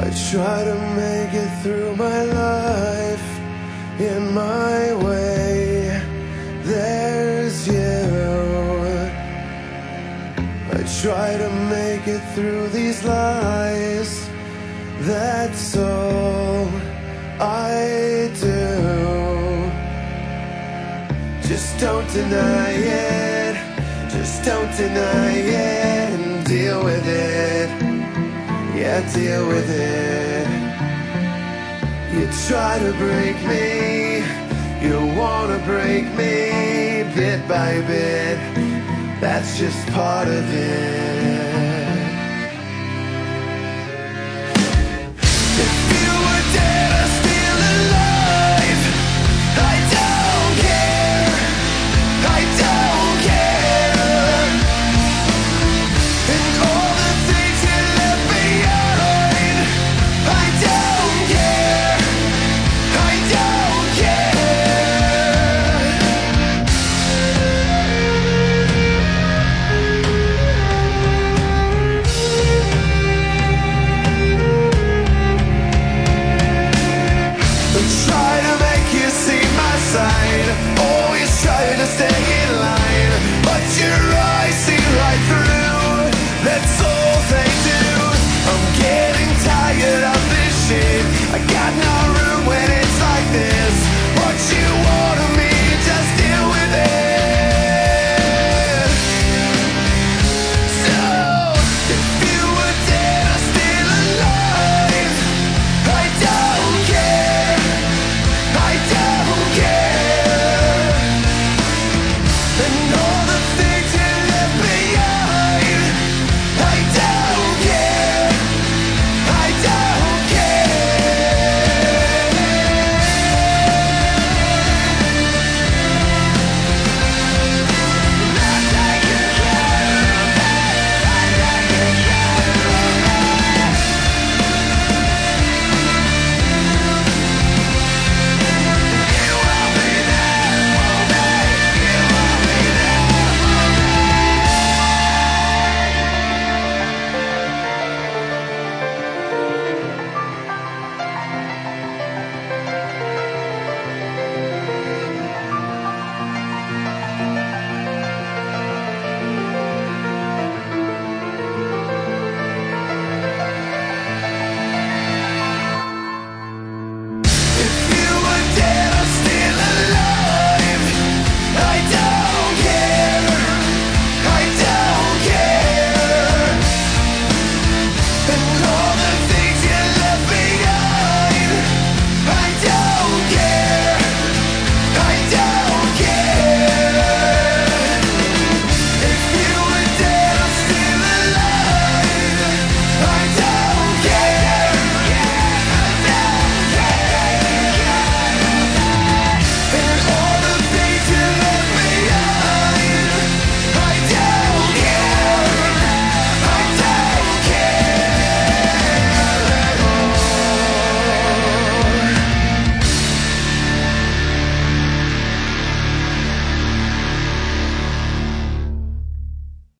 I try to make it through my life in my way. There's you. I try to make it through these lies. That's all I do. Just don't deny it. Just don't deny it. And deal with it. Yeah, deal with it. You try to break me. You wanna break me bit by bit. That's just part of it.